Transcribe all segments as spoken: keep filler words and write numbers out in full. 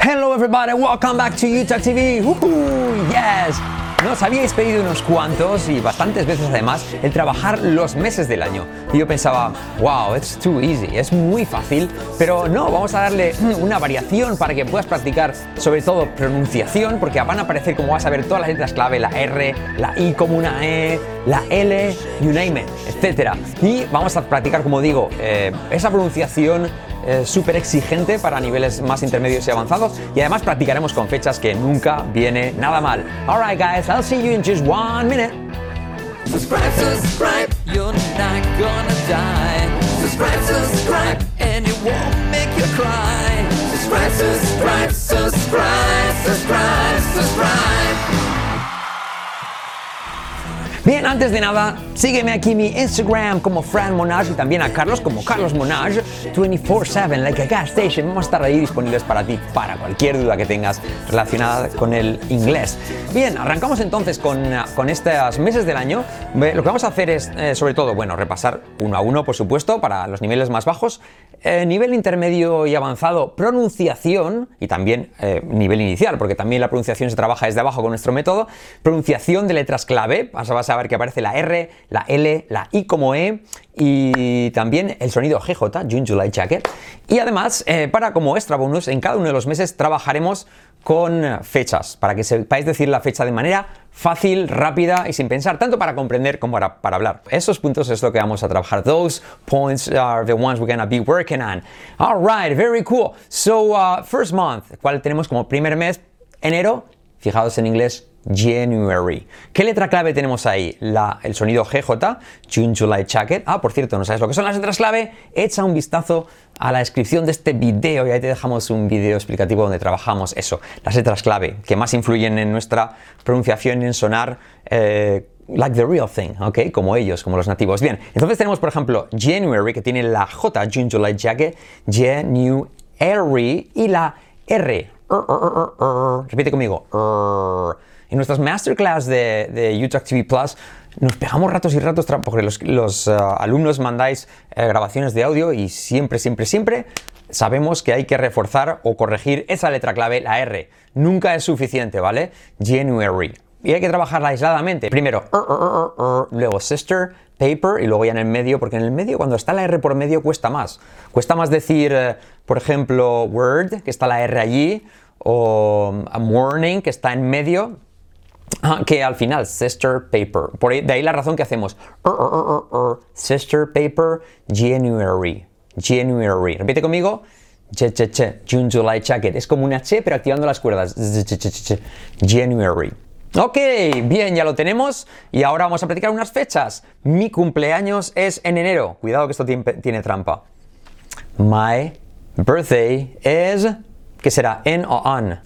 Hello everybody, welcome back to YouTube T V. Woohoo, yes. Nos habíais pedido unos cuantos y bastantes veces además el trabajar los meses del año. Y yo pensaba, wow, it's too easy, es muy fácil, pero no, vamos a darle una variación para que puedas practicar sobre todo pronunciación, porque van a aparecer, como vas a ver, todas las letras clave, la R, la I como una E, la L, you name it, etcétera. Y vamos a practicar, como digo, eh, esa pronunciación Eh, súper exigente para niveles más intermedios y avanzados, y además practicaremos con fechas, que nunca viene nada mal. Alright guys, I'll see you in just one minute. Subscribe, subscribe, you're not gonna die. Subscribe, subscribe, and it won't make you cry. Subscribe, subscribe, subscribe, subscribe, subscribe. Bien, antes de nada, sígueme aquí en mi Instagram como Fran Monage y también a Carlos como Carlos Monage veinticuatro siete, like a gas station. Vamos a estar ahí disponibles para ti, para cualquier duda que tengas relacionada con el inglés. Bien, arrancamos entonces con, con estos meses del año. Lo que vamos a hacer es, eh, sobre todo, bueno, repasar uno a uno, por supuesto, para los niveles más bajos. Eh, nivel intermedio y avanzado, pronunciación, y también eh, nivel inicial, porque también la pronunciación se trabaja desde abajo con nuestro método. Pronunciación de letras clave, vas a, vas a ver que aparece la R, la L, la I como E, y también el sonido G J, June, July, Jacket. Y además, eh, para como extra bonus, en cada uno de los meses trabajaremos con fechas, para que sepáis decir la fecha de manera fácil, rápida y sin pensar, tanto para comprender como para, para hablar. Esos puntos es lo que vamos a trabajar. Those points are the ones we're gonna be working on. All right, very cool. So, uh, first month, ¿cuál tenemos como primer mes? Enero. Fijaos en inglés, January. ¿Qué letra clave tenemos ahí? La, el sonido G J, June, July, Jacket. Ah, por cierto, ¿no sabes lo que son las letras clave? Echa un vistazo a la descripción de este video y ahí te dejamos un video explicativo donde trabajamos eso, las letras clave que más influyen en nuestra pronunciación y en sonar eh, like the real thing, ¿ok? Como ellos, como los nativos. Bien, entonces tenemos, por ejemplo, January, que tiene la J, June, July, Jacket, January, y la R. Uh, uh, uh, uh, uh. Repite conmigo. Uh. En nuestras masterclass de, de YouTube T V Plus nos pegamos ratos y ratos porque los, los uh, alumnos mandáis uh, grabaciones de audio y siempre, siempre, siempre sabemos que hay que reforzar o corregir esa letra clave, la R. Nunca es suficiente, ¿vale? January. Y hay que trabajarla aisladamente. Primero, uh, uh, uh, uh, luego sister, paper, y luego ya en el medio, porque en el medio, cuando está la R por medio, cuesta más. Cuesta más decir, uh, por ejemplo, word, que está la R allí, o uh, morning, que está en medio, uh, que al final, sister, paper. Por ahí, de ahí la razón que hacemos. Uh, uh, uh, uh, uh, sister, paper, January. January. Repite conmigo. Che, che, che, June, July, Jacket. Es como una che, pero activando las cuerdas. January. Ok, bien, ya lo tenemos y ahora vamos a practicar unas fechas. Mi cumpleaños es en enero. Cuidado que esto tiene, tiene trampa. My birthday is, ¿qué será? En o on.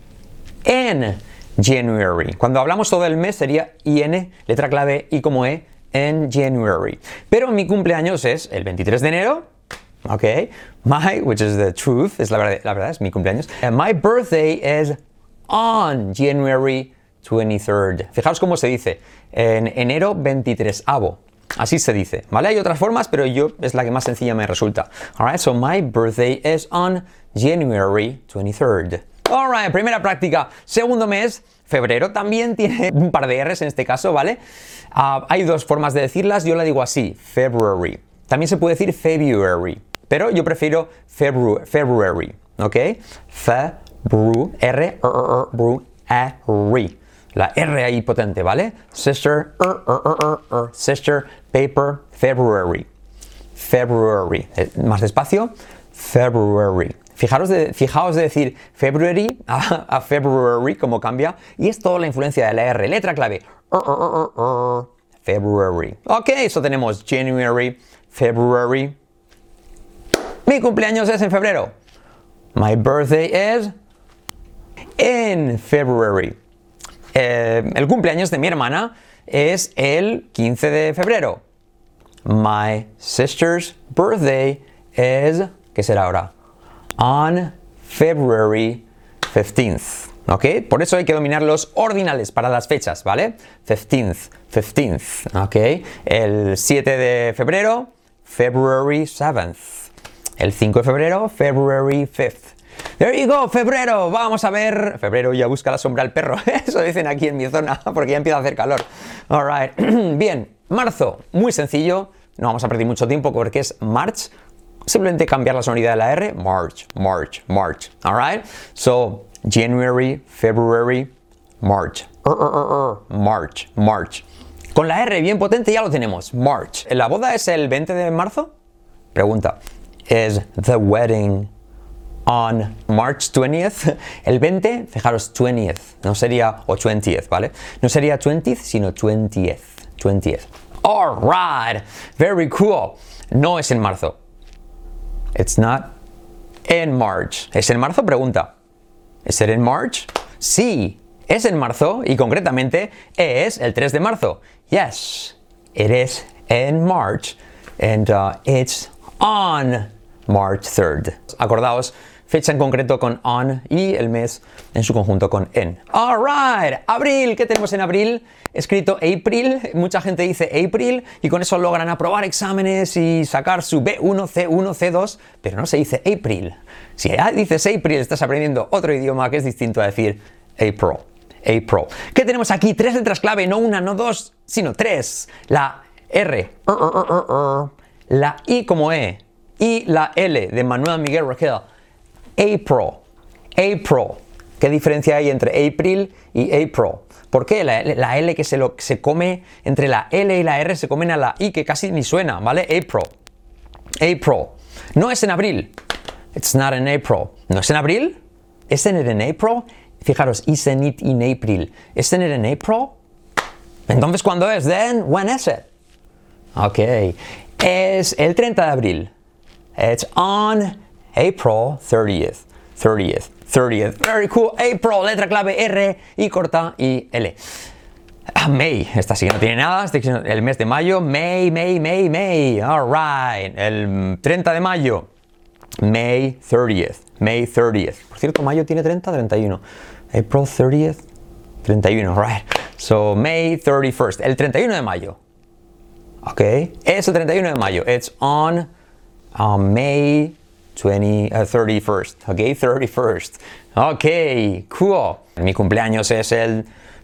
En January. Cuando hablamos todo el mes sería I N, letra clave I como E, en January. Pero mi cumpleaños es el veintitrés de enero. Ok. My, which is the truth, es la verdad, la verdad es mi cumpleaños. And my birthday is on January twenty-third. Fijaos cómo se dice. En enero veintitresavo. Así se dice, ¿vale? Hay otras formas, pero yo es la que más sencilla me resulta. Alright, so my birthday is on January twenty-third. Alright, primera práctica. Segundo mes, febrero, también tiene un par de R's en este caso, ¿vale? Uh, hay dos formas de decirlas, yo la digo así, February. También se puede decir February, pero yo prefiero February, February, ¿ok? February, R, R, la R ahí potente, ¿vale? Sister, uh, uh, uh, uh, sister, paper, February. February. Eh, más despacio. February. Fijaros de, fijaos de decir February a, a February, cómo cambia. Y es toda la influencia de la R. Letra clave. Uh, uh, uh, uh, uh. February. Ok, eso tenemos January, February. Mi cumpleaños es en febrero. My birthday is in February. Eh, el cumpleaños de mi hermana es el quince de febrero. My sister's birthday is, ¿qué será ahora? On February fifteenth. ¿Ok? Por eso hay que dominar los ordinales para las fechas, ¿vale? fifteenth, fifteenth. ¿Ok? El siete de febrero, February seventh. El cinco de febrero, February fifth. There you go, febrero. Vamos a ver. Febrero ya busca la sombra al perro. Eso dicen aquí en mi zona, porque ya empieza a hacer calor. All right. Bien, marzo. Muy sencillo. No vamos a perder mucho tiempo porque es March. Simplemente cambiar la sonoridad de la R. March, March, March. All right. So, January, February, March. Uh, uh, uh, uh. March, March. Con la R bien potente ya lo tenemos. March. ¿La boda es el veinte de marzo? Pregunta. Is the wedding on March twentieth? El veinte, fijaros, twentieth. No sería, o twentieth, ¿vale? No sería twentieth, sino twentieth. twentieth. All right. Very cool. No es en marzo. It's not in March. ¿Es en marzo? Pregunta. ¿Es it in March? Sí. Es en marzo y concretamente es el tres de marzo. Yes, it is in March and uh, it's on March third. Acordaos, fecha en concreto con on y el mes en su conjunto con in. All right, abril. ¿Qué tenemos en abril? Escrito April. Mucha gente dice April y con eso logran aprobar exámenes y sacar su B uno, C uno, C dos, pero no se dice April. Si ya dices April, estás aprendiendo otro idioma que es distinto a decir April. April. ¿Qué tenemos aquí? Tres letras clave, no una, no dos, sino tres. La R, uh, uh, uh, uh. La I como E y la L de Manuel Miguel Raquel. April. April. ¿Qué diferencia hay entre April y April? ¿Por qué? La, la L que se, lo, se come, entre la L y la R se comen a la I que casi ni suena, ¿vale? April. April. No es en abril. It's not in April. ¿No es en abril? ¿Isn't it in April? Fijaros, isn't it in April? Isn't it in April? Entonces, ¿cuándo es? Then, when is it? Ok. Es el treinta de abril. It's on April thirtieth. thirtieth. thirtieth. Very cool. April, letra clave R, I corta y L. May. Esta sí que no tiene nada. Este es el mes de mayo. May, May, May, May. All right. El treinta de mayo. May thirtieth. May thirtieth. Por cierto, mayo tiene treinta, treinta y uno. April thirtieth, treinta y uno, right. So, May thirty-first, el treinta y uno de mayo. Ok, es el treinta y uno de mayo. It's on uh, May twenty, uh, thirty-first. Ok, thirty-first. Ok, cool. Mi cumpleaños es el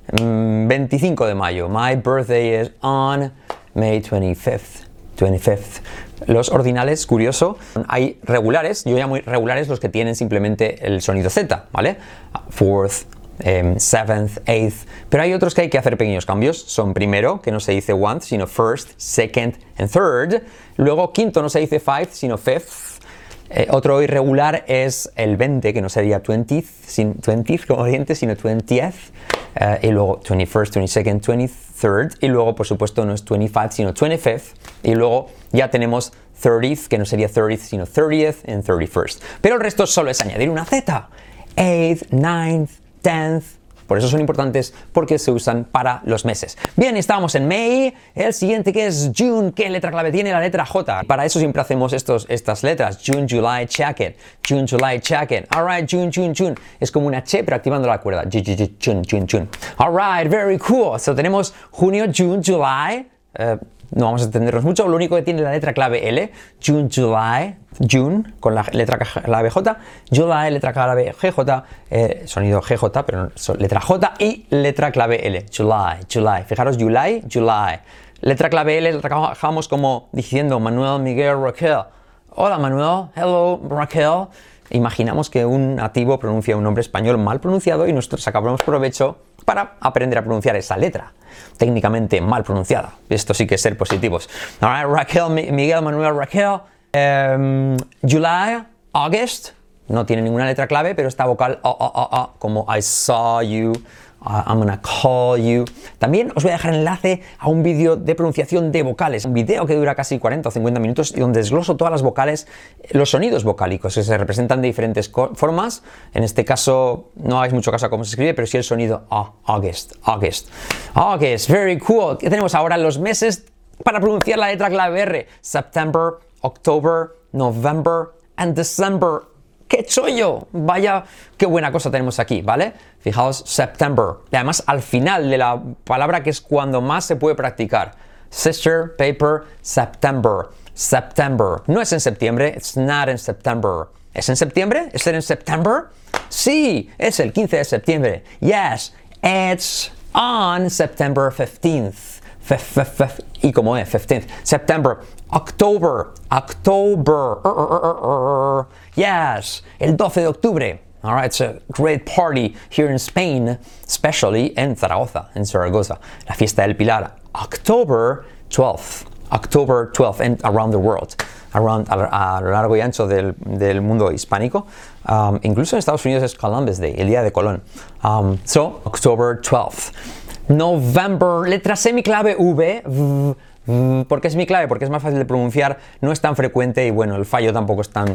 um, veinticinco de mayo. My birthday is on May twenty-fifth. twenty-fifth. Los ordinales, curioso, hay regulares, yo llamo regulares los que tienen simplemente el sonido Z, ¿vale? Fourth, um, seventh, eighth, pero hay otros que hay que hacer pequeños cambios. Son primero, que no se dice one, sino first, second and third. Luego quinto no se dice five, sino fifth. Eh, otro irregular es el veinte, que no sería twentieth, sin twentieth como oriente, sino twentieth. Uh, y luego twenty-first, twenty-second, twenty-third. Y luego, por supuesto, no es twenty-five, sino twenty-fifth. Y luego ya tenemos thirtieth, que no sería thirtieth, sino thirtieth and thirty-first. Pero el resto solo es añadir una Z. eighth, ninth, tenth. Por eso son importantes, porque se usan para los meses. Bien, estábamos en May. El siguiente, que es June. ¿Qué letra clave tiene? La letra J. Para eso siempre hacemos estos, estas letras. June, July, check it. June, July, check it. All right, June, June, June. Es como una Ch, pero activando la cuerda. June, June, June. All right, very cool. So tenemos junio, June, July. Uh, no vamos a entendernos mucho. Lo único que tiene la letra clave L. June, July. June, con la letra clave J, July, letra clave G J, eh, sonido G J, pero no, letra J y letra clave L, July, July. Fijaros, July, July. Letra clave L la trabajamos como diciendo Manuel Miguel Raquel. Hola Manuel, hello Raquel. Imaginamos que un nativo pronuncia un nombre español mal pronunciado y nosotros sacamos provecho para aprender a pronunciar esa letra técnicamente mal pronunciada. Esto sí que es ser positivos. All right, Raquel, Miguel, Manuel, Raquel. Um, July, August, no tiene ninguna letra clave, pero está vocal oh, oh, oh, oh, como I saw you, uh, I'm gonna call you. También os voy a dejar enlace a un vídeo de pronunciación de vocales, un vídeo que dura casi cuarenta o cincuenta minutos y donde desgloso todas las vocales, los sonidos vocálicos que se representan de diferentes formas. En este caso no hagáis mucho caso a cómo se escribe, pero sí el sonido oh, August, August, August, very cool. ¿Qué tenemos ahora? Los meses para pronunciar la letra clave R. September, October, November and December. ¡Qué chollo! Vaya, qué buena cosa tenemos aquí, ¿vale? Fijaos, September. Y además, al final de la palabra que es cuando más se puede practicar. Sister, paper, September. September. No es en septiembre. It's not in September. ¿Es en septiembre? ¿Es en September? Sí, es el quince de septiembre. Yes, it's on September fifteenth. F -f -f ¿Y cómo es? fifteenth. September. October. October. Uh, uh, uh, uh. Yes, el doce de octubre. All right, it's a great party here in Spain, especially en Zaragoza, en Zaragoza. La fiesta del Pilar. October twelfth. October twelfth, and around the world. Around, a, a lo largo y ancho del, del mundo hispánico. Um, incluso en Estados Unidos es Columbus Day, el día de Colón. Um, so, October twelfth. November, letra semiclave V. V, v. ¿Por qué es mi clave? Porque es más fácil de pronunciar, no es tan frecuente y bueno, el fallo tampoco es tan...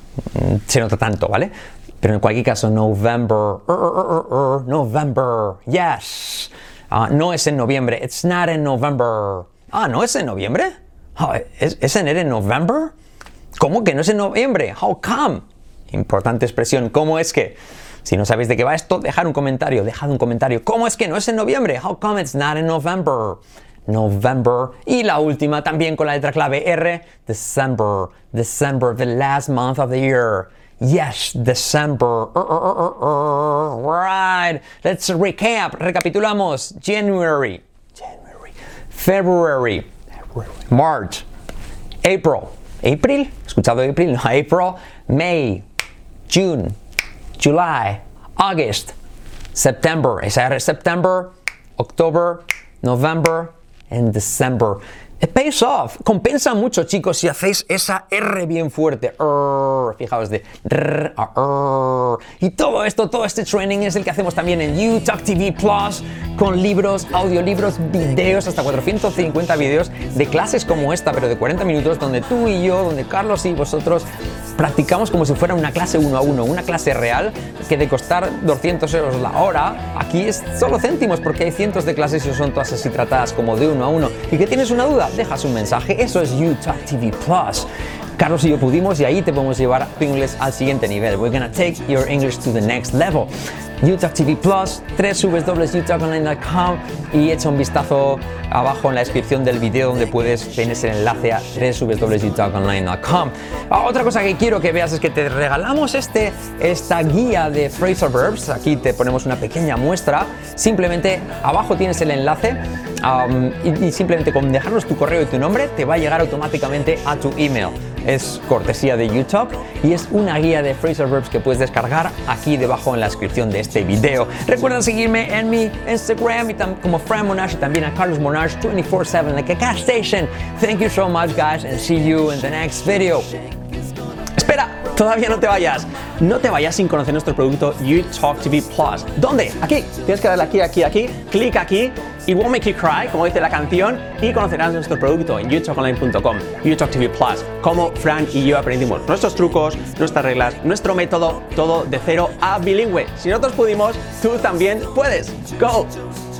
se nota tanto, ¿vale? Pero en cualquier caso, November. Uh, uh, uh, uh, November. Yes. Uh, no es en noviembre. It's not in November. Ah, ¿no es en noviembre? Oh, ¿es, ¿Es en en November? ¿Cómo que no es en noviembre? How come? Importante expresión. ¿Cómo es que? Si no sabéis de qué va esto, dejad un comentario. Dejad un comentario. ¿Cómo es que no es en noviembre? How come it's not in November? November. Y la última también con la letra clave R. December. December, the last month of the year. Yes, December. Uh, uh, uh, uh. Right. Let's recap. Recapitulamos. January. January. February. February. March. April. April. ¿Escuchado April? No, April. May. June. July. August. September. Esa R. September. October. November. And December. It pays off. Compensa mucho, chicos, si hacéis esa R bien fuerte. R, fijaos de R, R. Y todo esto, todo este training es el que hacemos también en UTalk T V Plus, con libros, audiolibros, videos, hasta cuatrocientos cincuenta videos de clases como esta, pero de cuarenta minutos, donde tú y yo, donde Carlos y vosotros practicamos como si fuera una clase uno a uno, una clase real, que de costar doscientos euros la hora, aquí es solo céntimos, porque hay cientos de clases y son todas así tratadas como de uno a uno. ¿Y que tienes una duda? Dejas un mensaje. Eso es UTalk T V Plus. Carlos y yo pudimos y ahí te podemos llevar tu inglés al siguiente nivel. We're gonna take your English to the next level. UTalk T V Plus, w w w punto u talk online punto com, y echa un vistazo abajo en la descripción del video donde puedes tener el enlace a w w w punto u talk online punto com. Ah, otra cosa que quiero que veas es que te regalamos este, esta guía de phrasal verbs. Aquí te ponemos una pequeña muestra. Simplemente abajo tienes el enlace um, y, y simplemente con dejarnos tu correo y tu nombre te va a llegar automáticamente a tu email. Es cortesía de UTalk y es una guía de phrasal verbs que puedes descargar aquí debajo en la descripción de este video. Recuerda seguirme en mi Instagram y como Fran Monash y también a Carlos Monash veinticuatro siete, like a gas station. Thank you so much, guys, and see you in the next video. Espera, todavía no te vayas. No te vayas sin conocer nuestro producto UTalk T V Plus. ¿Dónde? Aquí. Tienes que darle aquí, aquí, aquí. Clic aquí. It won't make you cry, como dice la canción, y conocerás nuestro producto en u talk online punto com. UTalk T V Plus. Como Fran y yo aprendimos nuestros trucos, nuestras reglas, nuestro método, todo de cero a bilingüe. Si nosotros pudimos, tú también puedes. Go!